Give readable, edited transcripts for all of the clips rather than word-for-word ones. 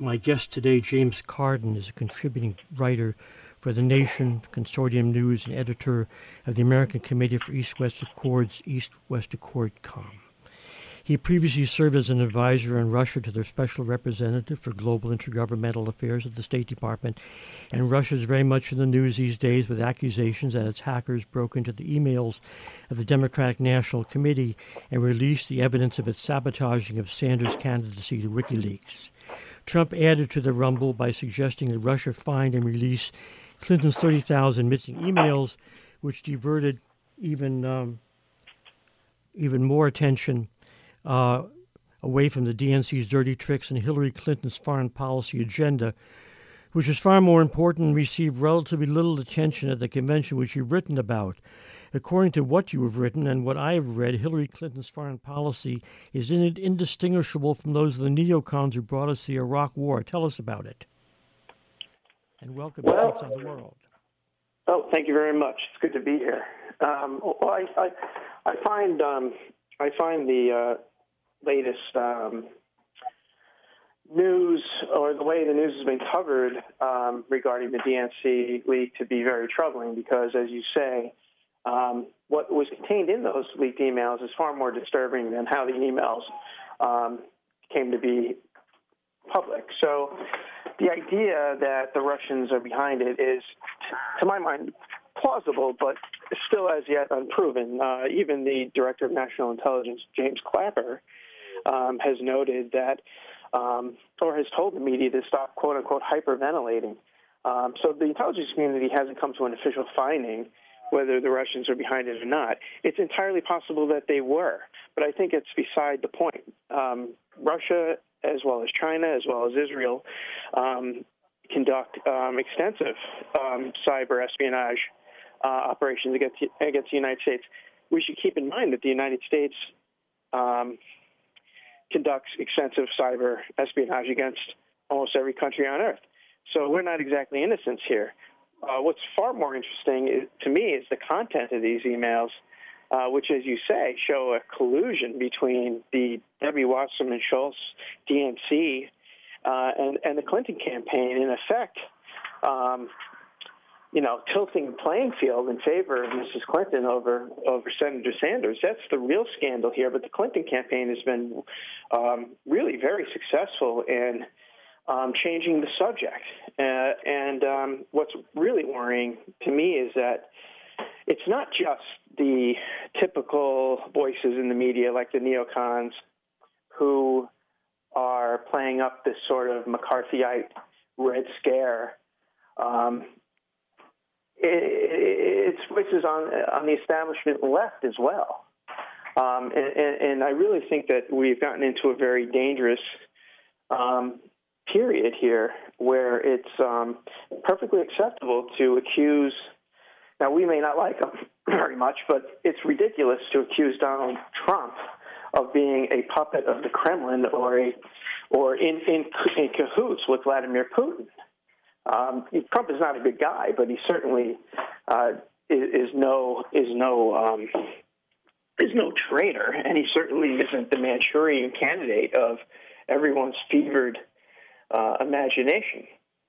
My guest today, James Cardin, is a contributing writer for The Nation, Consortium News, and editor of the American Committee for East-West Accords, EastWestAccord.com. He previously served as an advisor in Russia to their special representative for global intergovernmental affairs at the State Department, and Russia is very much in the news these days with accusations that its hackers broke into the emails of the Democratic National Committee and released the evidence of its sabotaging of Sanders' candidacy to WikiLeaks. Trump added to the rumble by suggesting that Russia find and release Clinton's 30,000 missing emails, which diverted even more attention away from the DNC's dirty tricks and Hillary Clinton's foreign policy agenda, which is far more important and received relatively little attention at the convention which you've written about. According to what you have written and what I have read, Hillary Clinton's foreign policy is indistinguishable from those of the neocons who brought us the Iraq War. Tell us about it. And welcome to Takes on the World. Oh, thank you very much. It's good to be here. I find the latest news, or the way the news has been covered regarding the DNC leak, to be very troubling because, as you say, what was contained in those leaked emails is far more disturbing than how the emails came to be public. So the idea that the Russians are behind it is, to my mind, plausible, but still as yet unproven. Even the Director of National Intelligence, James Clapper, has noted that, or has told the media to stop, quote-unquote, hyperventilating. So the intelligence community hasn't come to an official finding whether the Russians are behind it or not. It's entirely possible that they were, but I think it's beside the point. Russia, as well as China, as well as Israel, conduct extensive cyber espionage operations against the United States. We should keep in mind that the United States conducts extensive cyber espionage against almost every country on Earth. So we're not exactly innocents here. What's far more interesting to me is the content of these emails, which, as you say, show a collusion between the Debbie Wasserman Schultz DNC and the Clinton campaign, in effect, tilting the playing field in favor of Mrs. Clinton over Senator Sanders. That's the real scandal here. But the Clinton campaign has been really very successful in changing the subject. And what's really worrying to me is that it's not just the typical voices in the media like the neocons who are playing up this sort of McCarthyite Red Scare. It's voices on the establishment left as well. And I really think that we've gotten into a very dangerous period here where it's perfectly acceptable to accuse. Now, we may not like him very much, but it's ridiculous to accuse Donald Trump of being a puppet of the Kremlin or in cahoots with Vladimir Putin. Trump is not a good guy, but he certainly is no traitor, and he certainly isn't the Manchurian candidate of everyone's fevered imagination.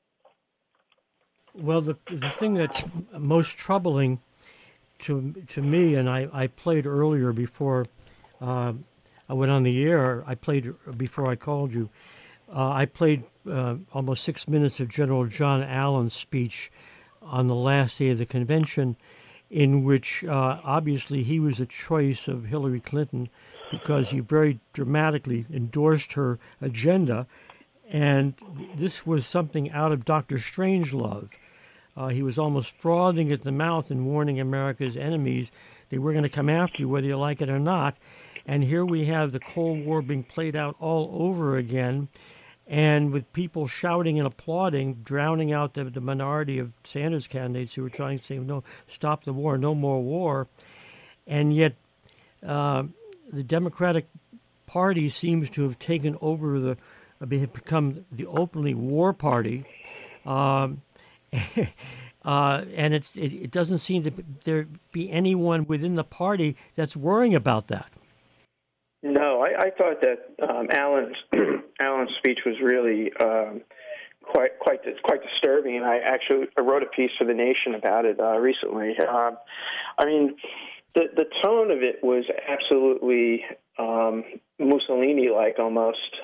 Well, the thing that's most troubling to me, and I played earlier before I went on the air, I played before I called you, I played almost 6 minutes of General John Allen's speech on the last day of the convention, in which obviously he was a choice of Hillary Clinton because he very dramatically endorsed her agenda. And this was something out of Dr. Strangelove. He was almost frothing at the mouth and warning America's enemies they were going to come after you whether you like it or not. And here we have the Cold War being played out all over again, and with people shouting and applauding, drowning out the minority of Sanders candidates who were trying to say, no, stop the war, no more war. And yet the Democratic Party seems to have taken over become the openly war party, and it doesn't seem to there be anyone within the party that's worrying about that. No, I thought that Alan's Alan's speech was really quite disturbing, and I wrote a piece for The Nation about it recently. I mean, the tone of it was absolutely Mussolini-like almost.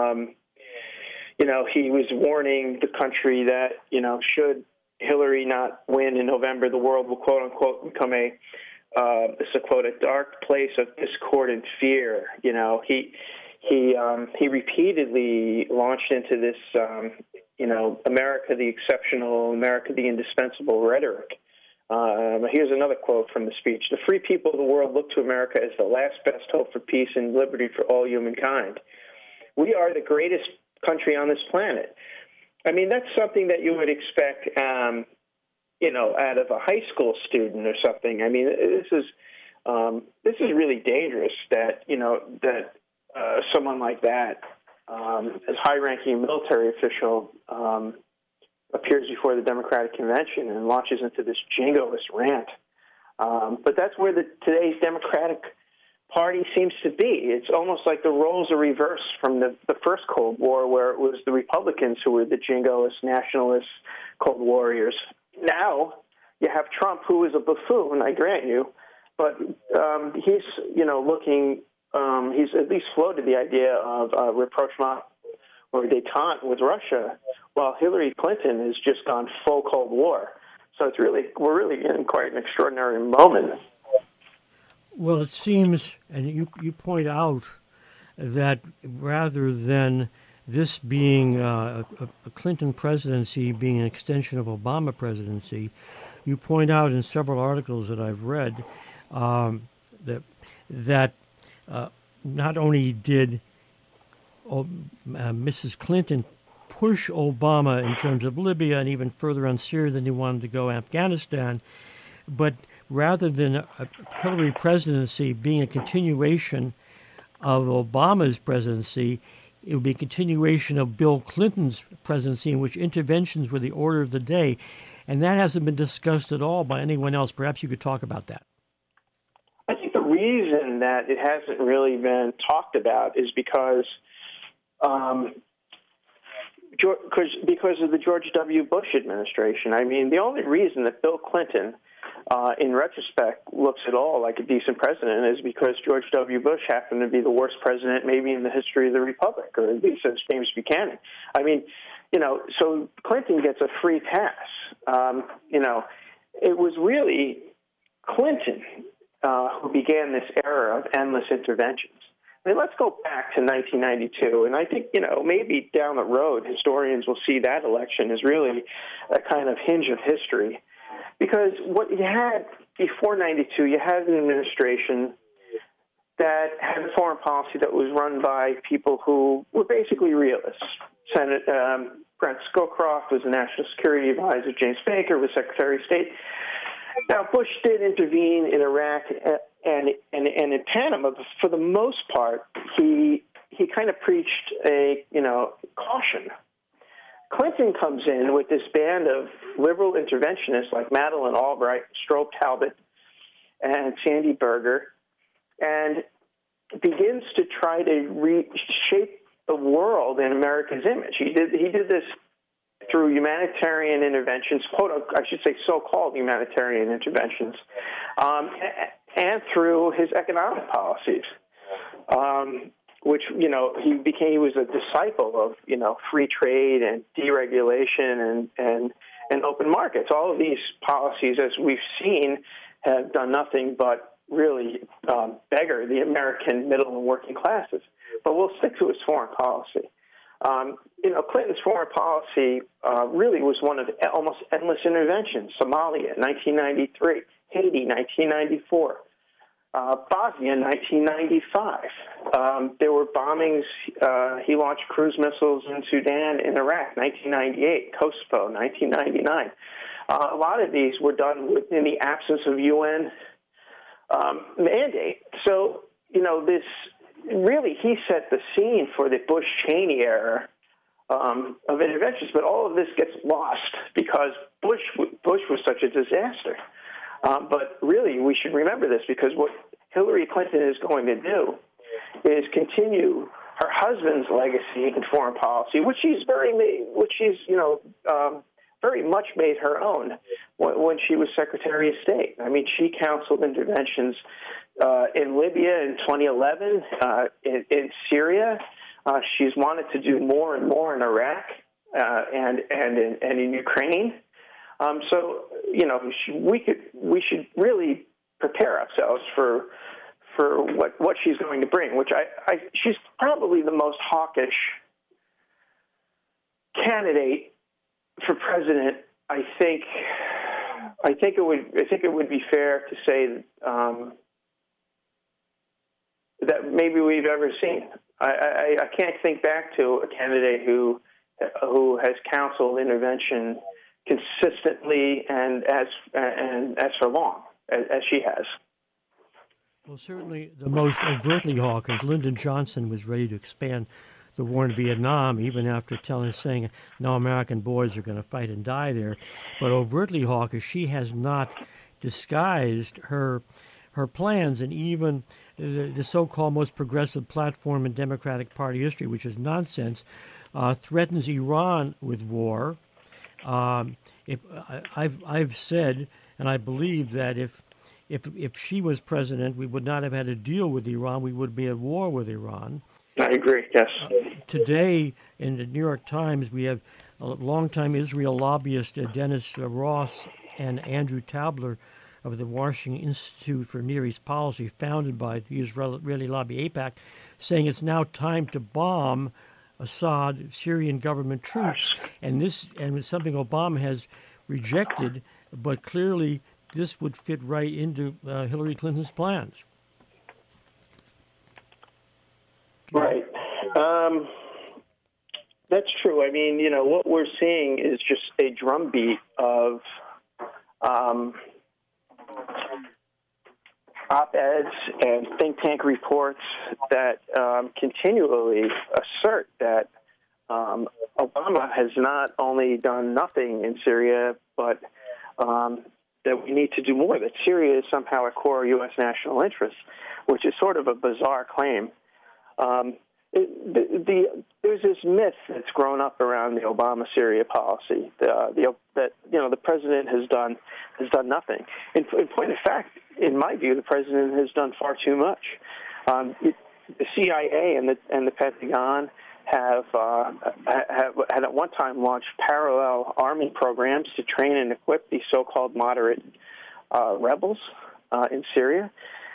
He was warning the country that should Hillary not win in November, the world will quote unquote become this is a quote, a dark place of discord and fear. He repeatedly launched into this, America the exceptional, America the indispensable rhetoric. Here's another quote from the speech. The free people of the world look to America as the last best hope for peace and liberty for all humankind. We are the greatest country on this planet. I mean, that's something that you would expect, out of a high school student or something. I mean, this is really dangerous that someone like that, as high-ranking military official, appears before the Democratic Convention and launches into this jingoist rant. But that's where today's Democratic Party seems to be. It's almost like the roles are reversed from the first Cold War, where it was the Republicans who were the jingoist, nationalist, Cold Warriors. Now you have Trump, who is a buffoon, I grant you, but he's looking. He's at least floated the idea of rapprochement or détente with Russia, while Hillary Clinton has just gone full Cold War. So we're really in quite an extraordinary moment. Well, it seems, and you point out that rather than this being a Clinton presidency being an extension of Obama presidency, you point out in several articles that I've read that not only did Mrs. Clinton push Obama in terms of Libya and even further on Syria than he wanted to go Afghanistan, but rather than a Hillary presidency being a continuation of Obama's presidency, it would be a continuation of Bill Clinton's presidency, in which interventions were the order of the day. And that hasn't been discussed at all by anyone else. Perhaps you could talk about that. I think the reason that it hasn't really been talked about is because of the George W. Bush administration. I mean, the only reason that Bill Clinton, in retrospect, looks at all like a decent president is because George W. Bush happened to be the worst president maybe in the history of the Republic, or at least since James Buchanan. I mean, so Clinton gets a free pass. It was really Clinton who began this era of endless interventions. I mean, let's go back to 1992, and I think, maybe down the road, historians will see that election as really a kind of hinge of history. Because what you had before 92, you had an administration that had a foreign policy that was run by people who were basically realists. Senator Brent Scowcroft was the National Security Advisor. James Baker was Secretary of State. Now, Bush did intervene in Iraq and in Panama, but for the most part, he kind of preached a caution. Clinton comes in with this band of liberal interventionists like Madeleine Albright, Strobe Talbot, and Sandy Berger, and begins to try to reshape the world in America's image. He did this through humanitarian interventions, so-called humanitarian interventions, and through his economic policies, which, he was a disciple of, free trade and deregulation and open markets. All of these policies, as we've seen, have done nothing but really beggar the American middle and working classes. But we'll stick to his foreign policy. Clinton's foreign policy really was one of almost endless interventions. Somalia, 1993. Haiti, 1994. Bosnia, 1995. There were bombings. He launched cruise missiles in Sudan and Iraq, 1998. Kosovo, 1999. A lot of these were done in the absence of UN mandate. So, this really, he set the scene for the Bush-Cheney era of interventions. But all of this gets lost because Bush was such a disaster. But really, we should remember this, because what Hillary Clinton is going to do is continue her husband's legacy in foreign policy, which she's very much made her own when she was Secretary of State. I mean, she counseled interventions in Libya in 2011, in Syria. She's wanted to do more and more in Iraq and in Ukraine. So we should really prepare ourselves for what she's going to bring. Which she's probably the most hawkish candidate for president. I think it would be fair to say that maybe we've ever seen. I can't think back to a candidate who has counseled intervention consistently and as for long as she has. Well, certainly the most overtly hawkish, Lyndon Johnson, was ready to expand the war in Vietnam, even after saying no American boys are going to fight and die there. But overtly hawkish, she has not disguised her plans, and even the so-called most progressive platform in Democratic Party history, which is nonsense, threatens Iran with war. I've said, and I believe that if she was president, we would not have had a deal with Iran. We would be at war with Iran. I agree, yes. Today, in the New York Times, we have a longtime Israel lobbyist, Dennis Ross, and Andrew Tabler of the Washington Institute for Near East Policy, founded by the Israeli lobby AIPAC, saying it's now time to bomb Assad Syrian government troops. And it's something Obama has rejected, but clearly this would fit right into Hillary Clinton's plans. Right. That's true. I mean, what we're seeing is just a drumbeat of op-eds and think tank reports that continually assert that Obama has not only done nothing in Syria, but that we need to do more, that Syria is somehow a core U.S. national interest, which is sort of a bizarre claim. There's this myth that's grown up around the Obama-Syria policy that the president has done nothing. In point of fact, in my view, the president has done far too much. The CIA and the Pentagon have had at one time launched parallel army programs to train and equip these so-called moderate rebels in Syria.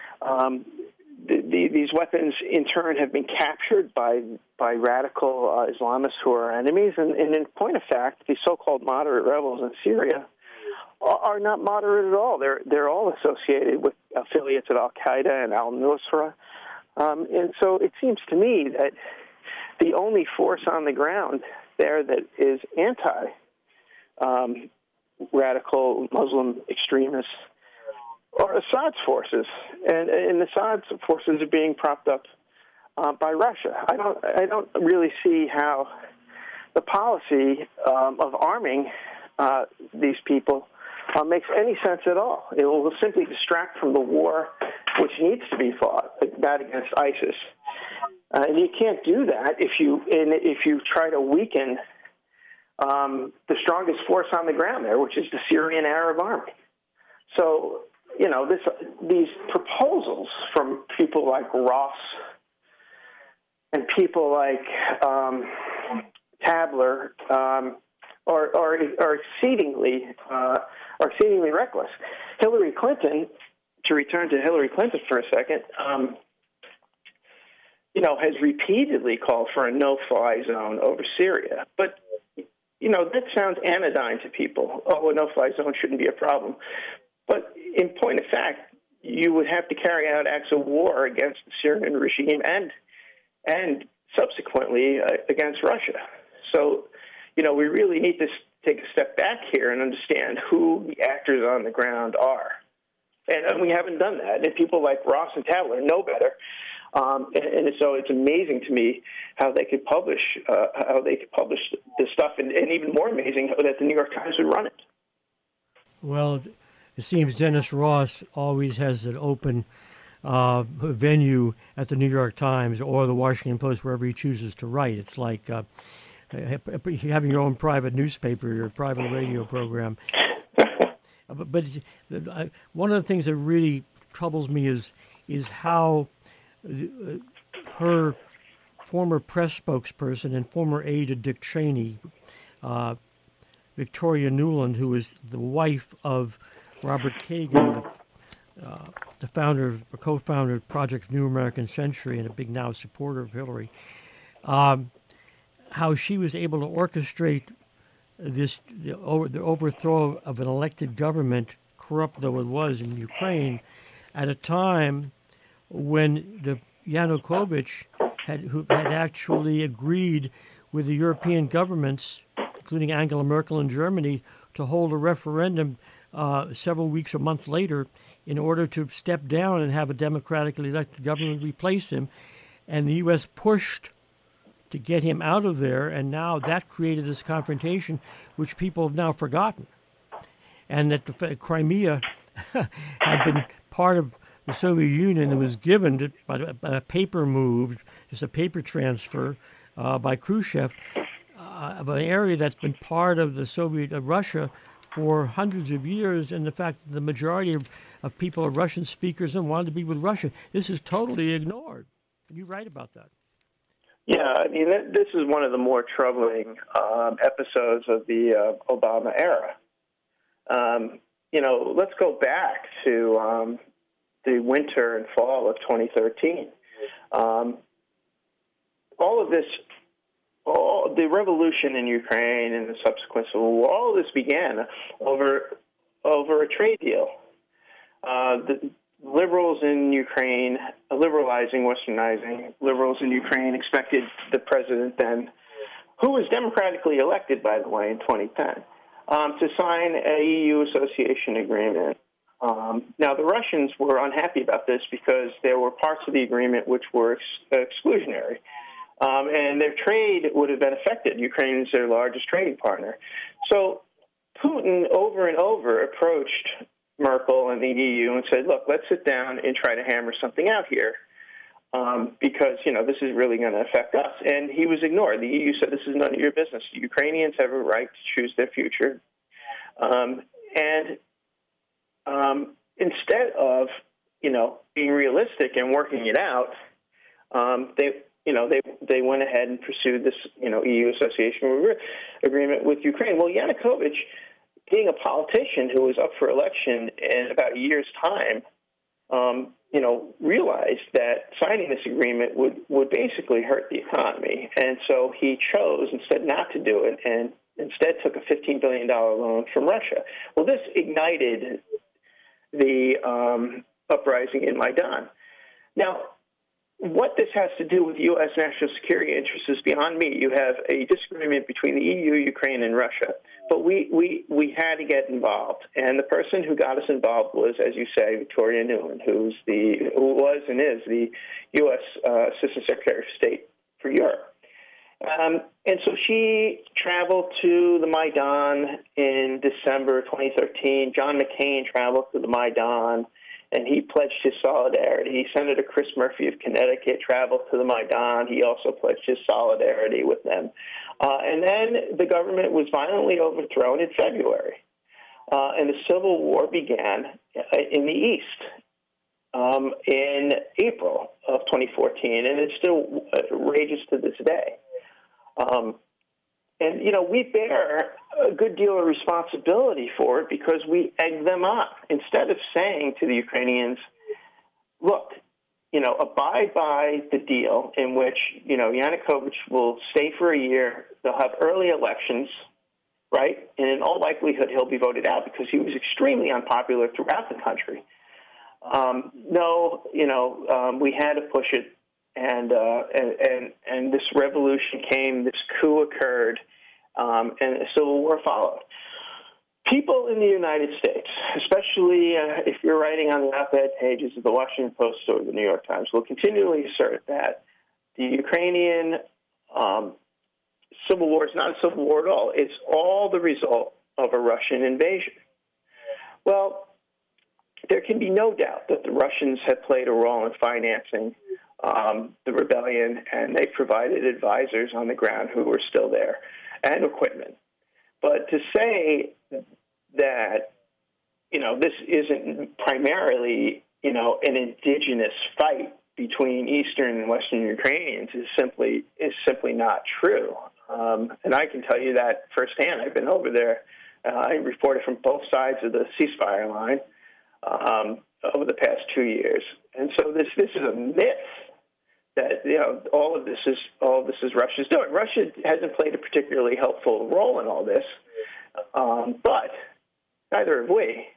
These weapons, in turn, have been captured by radical Islamists who are enemies. And in point of fact, these so-called moderate rebels in Syria are not moderate at all. They're all associated with affiliates of Al-Qaeda and al-Nusra. And so it seems to me that the only force on the ground there that is anti-radical Muslim extremists are Assad's forces, and Assad's forces are being propped up by Russia. I don't really see how the policy of arming these people makes any sense at all. It will simply distract from the war which needs to be fought, that against ISIS. And you can't do that if you try to weaken the strongest force on the ground there, which is the Syrian Arab Army. So, these proposals from people like Ross and people like Tabler are exceedingly reckless. Hillary Clinton, to return to Hillary Clinton for a second, has repeatedly called for a no-fly zone over Syria. But, that sounds anodyne to people. Oh, a no-fly zone shouldn't be a problem. But in point of fact, you would have to carry out acts of war against the Syrian regime and subsequently against Russia. So, we really need to take a step back here and understand who the actors on the ground are. And we haven't done that. And people like Ross and Tabler know better. And so it's amazing to me how they could publish this stuff, and even more amazing that the New York Times would run it. Well, it seems Dennis Ross always has an open venue at the New York Times or the Washington Post, wherever he chooses to write. It's like having your own private newspaper, your private radio program. But one of the things that really troubles me is how her former press spokesperson and former aide to Dick Cheney, Victoria Nuland, who is the wife of Robert Kagan, the founder, or co-founder of Project New American Century and a big now supporter of Hillary, how she was able to orchestrate the overthrow of an elected government, corrupt though it was in Ukraine, at a time when the Yanukovych had actually agreed with the European governments, including Angela Merkel in Germany, to hold a referendum several weeks or months later in order to step down and have a democratically elected government replace him. And the U.S. pushed to get him out of there, and now that created this confrontation, which people have now forgotten. And that the Crimea had been part of the Soviet Union and was given by a paper move, just a paper transfer by Khrushchev, of an area that's been part of the Soviet Russia for hundreds of years, and the fact that the majority of people are Russian speakers and wanted to be with Russia. This is totally ignored. And you write about that. Yeah, I mean, this is one of the more troubling episodes of the Obama era. Let's go back to the winter and fall of 2013. All of this, the revolution in Ukraine and the subsequent civil war, all of this began over a trade deal. The liberals in Ukraine, liberalizing, westernizing, liberals in Ukraine expected the president then, who was democratically elected, by the way, in 2010, to sign a EU association agreement. Now, the Russians were unhappy about this because there were parts of the agreement which were exclusionary, and their trade would have been affected. Ukraine is their largest trading partner. So Putin over and over approached Merkel and the EU and said, look, let's sit down and try to hammer something out here because, this is really going to affect us. And he was ignored. The EU said, this is none of your business. The Ukrainians have a right to choose their future. Instead of, being realistic and working it out, they went ahead and pursued this, EU association agreement with Ukraine. Well, Yanukovych, being a politician who was up for election in about a year's time, realized that signing this agreement would basically hurt the economy. And so he chose instead not to do it and instead took a $15 billion loan from Russia. Well, this ignited the uprising in Maidan. Now, what this has to do with U.S. national security interests is beyond me. You have a disagreement between the EU, Ukraine, and Russia. But we had to get involved. And the person who got us involved was, as you say, Victoria Nuland, who was and is the U.S. Assistant Secretary of State for Europe. And so she traveled to the Maidan in December 2013. John McCain traveled to the Maidan, and he pledged his solidarity. Senator Chris Murphy of Connecticut traveled to the Maidan. He also pledged his solidarity with them. And then the government was violently overthrown in February, and the civil war began in the East in April of 2014, and it still rages to this day. And, we bear a good deal of responsibility for it because we egg them on. Instead of saying to the Ukrainians, look, abide by the deal in which, Yanukovych will stay for a year. They'll have early elections, right? And in all likelihood, he'll be voted out because he was extremely unpopular throughout the country. We had to push it. And this revolution came, this coup occurred, and a civil war followed. People in the United States, especially if you're writing on the op-ed pages of the Washington Post or the New York Times, will continually assert that the Ukrainian civil war is not a civil war at all. It's all the result of a Russian invasion. Well, there can be no doubt that the Russians have played a role in financing the rebellion, and they provided advisors on the ground who were still there and equipment. But to say that, this isn't primarily, an indigenous fight between Eastern and Western Ukrainians is simply not true. And I can tell you that firsthand. I've been over there. I reported from both sides of the ceasefire line over the past 2 years. And so this is a myth that all of this is Russia's doing. Russia hasn't played a particularly helpful role in all this, but neither have we.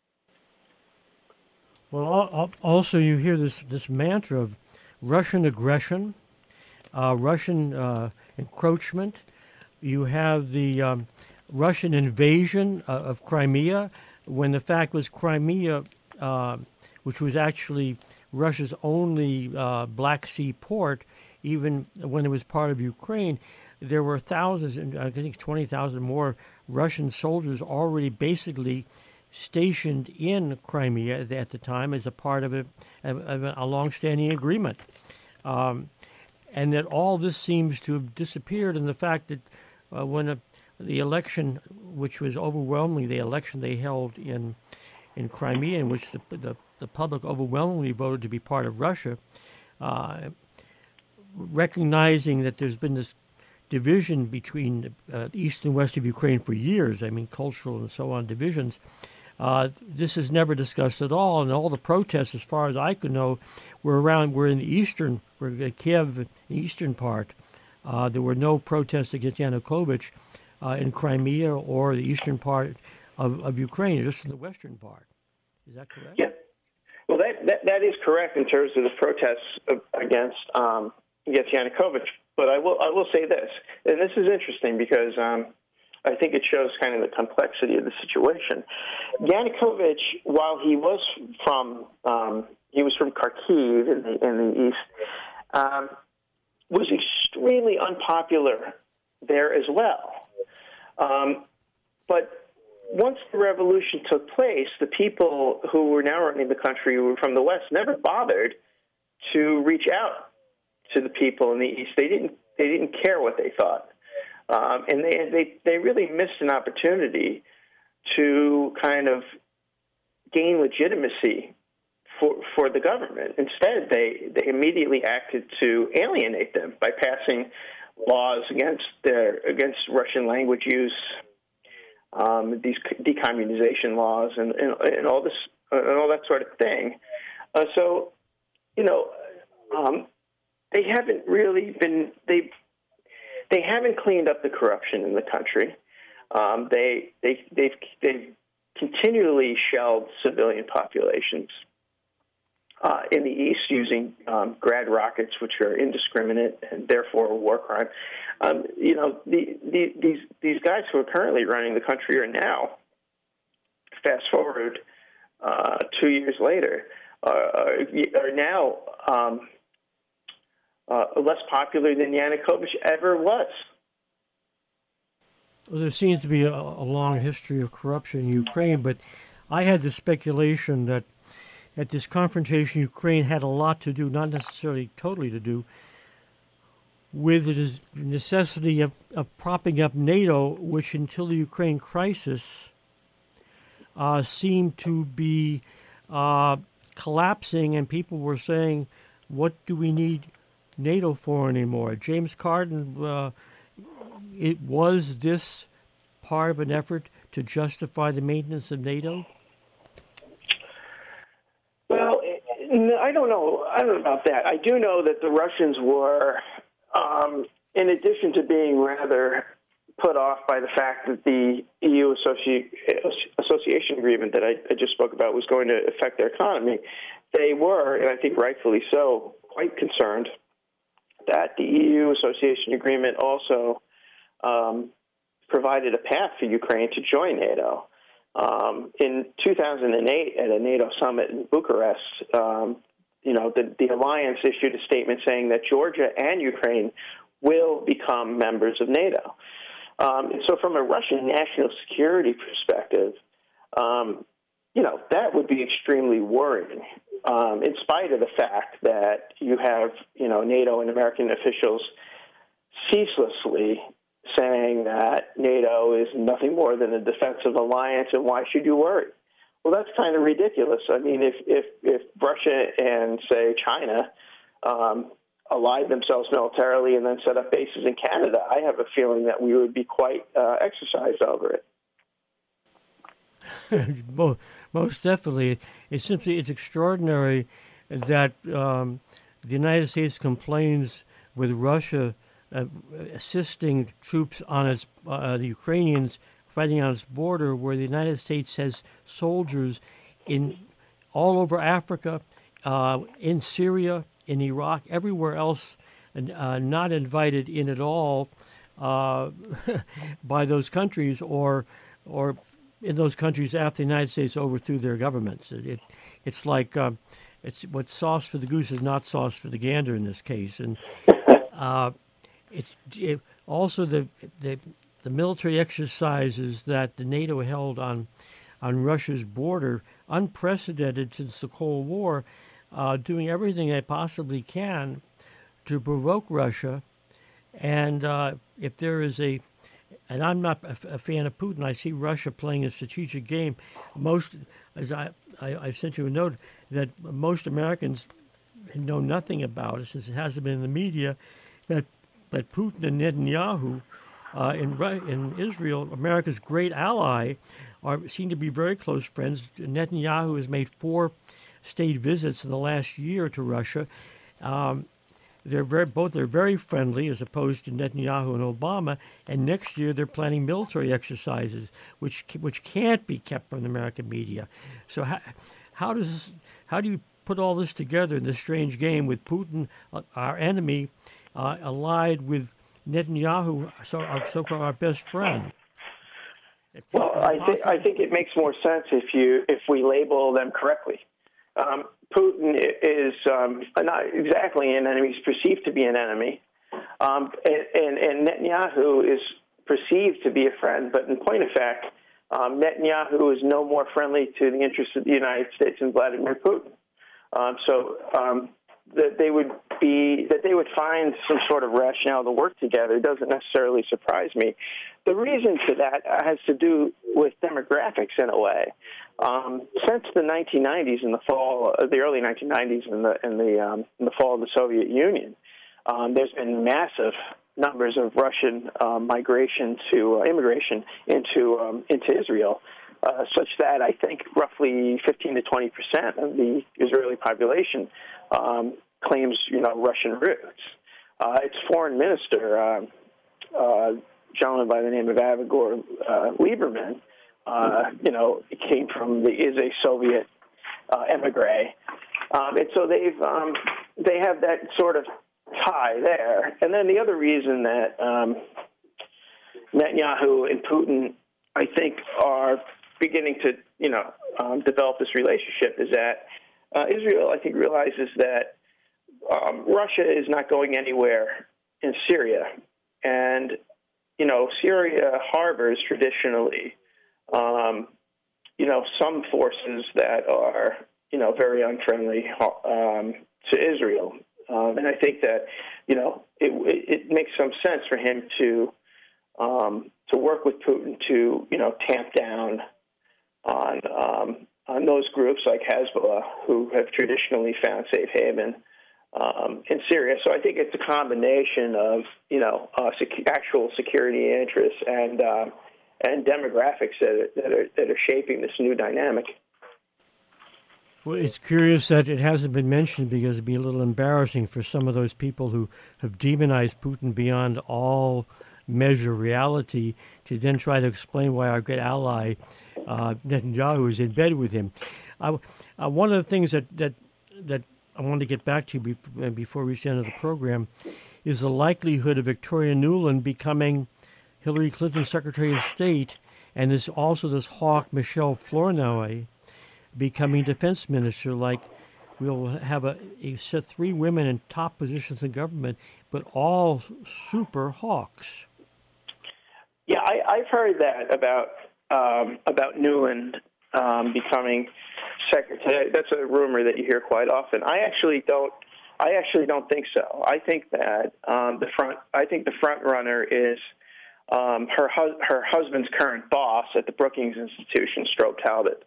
Well, also you hear this mantra of Russian aggression, Russian encroachment. You have the Russian invasion of Crimea, when the fact was Crimea, which was actually Russia's only Black Sea port, even when it was part of Ukraine, there were thousands, I think 20,000 more Russian soldiers already basically stationed in Crimea at the time as a part of a longstanding agreement. And that all this seems to have disappeared, and the fact that when the election, which was overwhelmingly the election they held in Crimea, in which the public overwhelmingly voted to be part of Russia, recognizing that there's been this division between east and west of Ukraine for years, cultural and so on divisions, this is never discussed at all, and all the protests, as far as I could know, were in the Kiev, the eastern part. There were no protests against Yanukovych in Crimea or the eastern part of Ukraine, just in the western part. Is that correct? Yeah. Well, that is correct in terms of the protests against Yanukovych. But I will say this, and this is interesting because I think it shows kind of the complexity of the situation. Yanukovych, while he was from Kharkiv in the east, was extremely unpopular there as well. But once the revolution took place, the people who were now running the country, who were from the West, never bothered to reach out to the people in the East. They didn't care what they thought, and they really missed an opportunity to kind of gain legitimacy for the government. Instead, they immediately acted to alienate them by passing laws against Russian language use, these decommunization laws, and all this and all that sort of thing. So, they haven't really been they haven't cleaned up the corruption in the country. They've continually shelled civilian populations in the East using Grad rockets, which are indiscriminate and therefore a war crime. These guys who are currently running the country are now, fast forward 2 years later, are now less popular than Yanukovych ever was. Well, there seems to be a long history of corruption in Ukraine, but I had the speculation that at this confrontation, Ukraine had a lot to do, not necessarily totally to do, with the necessity of propping up NATO, which until the Ukraine crisis seemed to be collapsing, and people were saying, what do we need NATO for anymore? James Cardin, was this part of an effort to justify the maintenance of NATO? Well, I don't know. I don't know about that. I do know that the Russians were, in addition to being rather put off by the fact that the EU association agreement that I just spoke about was going to affect their economy, they were, and I think rightfully so, quite concerned that the EU association agreement also provided a path for Ukraine to join NATO. In 2008, at a NATO summit in Bucharest, the alliance issued a statement saying that Georgia and Ukraine will become members of NATO. And so from a Russian national security perspective, that would be extremely worrying, in spite of the fact that you have, NATO and American officials ceaselessly saying that NATO is nothing more than a defensive alliance, and why should you worry? Well, that's kind of ridiculous. I mean, if Russia and, say, China allied themselves militarily and then set up bases in Canada, I have a feeling that we would be quite exercised over it. Most definitely. It's extraordinary that the United States complains with Russia assisting troops on its the Ukrainians fighting on its border, where the United States has soldiers in all over Africa, in Syria, in Iraq, everywhere else, not invited in at all by those countries, or in those countries after the United States overthrew their governments. It's like it's what sauce for the goose is not sauce for the gander in this case, and also the military exercises that the NATO held on Russia's border, unprecedented since the Cold War, doing everything they possibly can to provoke Russia. And if there is and I'm not a fan of Putin, I see Russia playing a strategic game. As I sent you a note, that most Americans know nothing about it, since it hasn't been in the media, that Putin and Netanyahu in Israel, America's great ally, seem to be very close friends. Netanyahu has made 4 state visits in the last year to Russia. They're very friendly, as opposed to Netanyahu and Obama. And next year they're planning military exercises, which can't be kept from the American media. So how do you put all this together in this strange game with Putin, our enemy, allied with Netanyahu, so-called our best friend? Well, I think it makes more sense if we label them correctly. Putin is not exactly an enemy; he's perceived to be an enemy, and Netanyahu is perceived to be a friend. But in point of fact, Netanyahu is no more friendly to the interests of the United States than Vladimir Putin. That they would find some sort of rationale to work together doesn't necessarily surprise me. The reason for that has to do with demographics in a way. Since the 1990s, the early 1990s, in the fall of the Soviet Union, there's been massive numbers of Russian immigration into Israel. Such that I think roughly 15 to 20% of the Israeli population claims, Russian roots. Its foreign minister, a gentleman by the name of Avigdor Lieberman, came from is a Soviet emigre, and so they have that sort of tie there. And then the other reason that Netanyahu and Putin, I think, are beginning to, develop this relationship is that Israel, I think, realizes that Russia is not going anywhere in Syria. And, Syria harbors traditionally, some forces that are, very unfriendly to Israel. And I think that, it makes some sense for him to work with Putin to, tamp down on those groups like Hezbollah, who have traditionally found safe haven in Syria. So I think it's a combination of actual security interests and demographics that are shaping this new dynamic. Well, it's curious that it hasn't been mentioned, because it'd be a little embarrassing for some of those people who have demonized Putin beyond all measure of reality to then try to explain why our good ally Netanyahu is in bed with him. One of the things that I want to get back to before we reach the end of the program is the likelihood of Victoria Nuland becoming Hillary Clinton's Secretary of State, and this hawk Michelle Flournoy becoming defense minister. Like, we'll have set 3 women in top positions in government, but all super hawks. Yeah, I've heard that about Nuland. becoming secretary. That's a rumor that you hear quite often. I actually don't think so. I think that the front runner is her husband's current boss at the Brookings Institution, Strobe Talbot.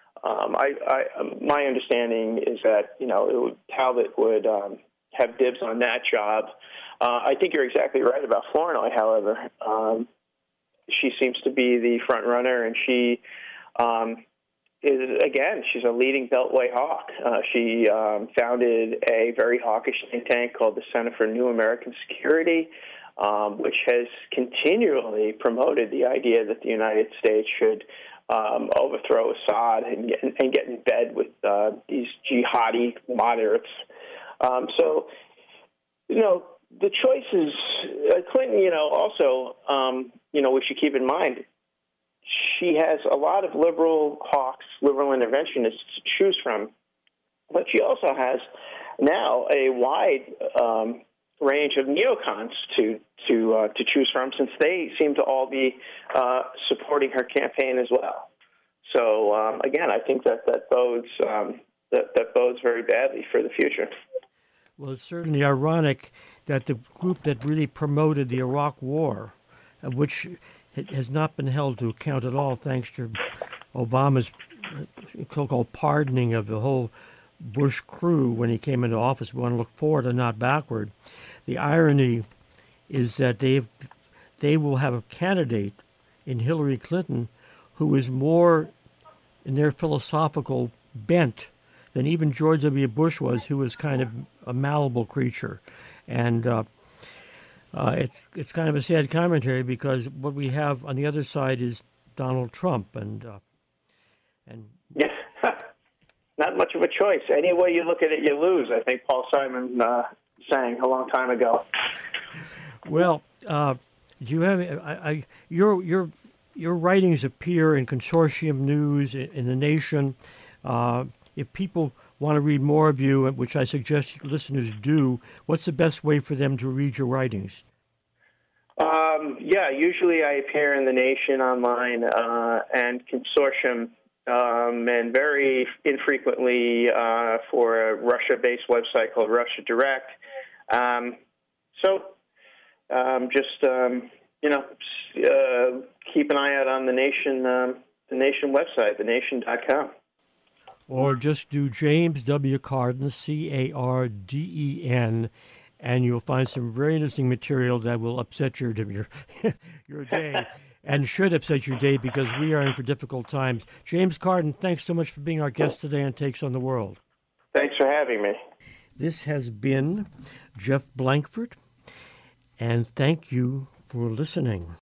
My understanding is that Talbot would have dibs on that job. I think you're exactly right about Flournoy. However, she seems to be the front runner, and she she's a leading Beltway hawk. She founded a very hawkish think tank called the Center for New American Security, which has continually promoted the idea that the United States should overthrow Assad and get in bed with these jihadi moderates. The choices, Clinton, also, we should keep in mind, she has a lot of liberal hawks, liberal interventionists to choose from, but she also has now a wide range of neocons to choose from, since they seem to all be supporting her campaign as well. So again, I think that bodes very badly for the future. Well, it's certainly ironic that the group that really promoted the Iraq War, which has not been held to account at all thanks to Obama's so-called pardoning of the whole Bush crew when he came into office. We want to look forward and not backward. The irony is that they will have a candidate in Hillary Clinton who is more in their philosophical bent than even George W. Bush was, who was kind of a malleable creature. And it's kind of a sad commentary, because what we have on the other side is Donald Trump, and yeah, not much of a choice. Any way you look at it, you lose. I think Paul Simon sang a long time ago. Well, do you have your writings appear in Consortium News, in The Nation? If people want to read more of you, which I suggest listeners do, what's the best way for them to read your writings? Usually I appear in The Nation online and Consortium, and very infrequently for a Russia-based website called Russia Direct. Keep an eye out on the Nation website, thenation.com. Or just do James W. Carden, Carden, and you'll find some very interesting material that will upset your day, and should upset your day, because we are in for difficult times. James Carden, thanks so much for being our guest today on Takes on the World. Thanks for having me. This has been Jeff Blankford, and thank you for listening.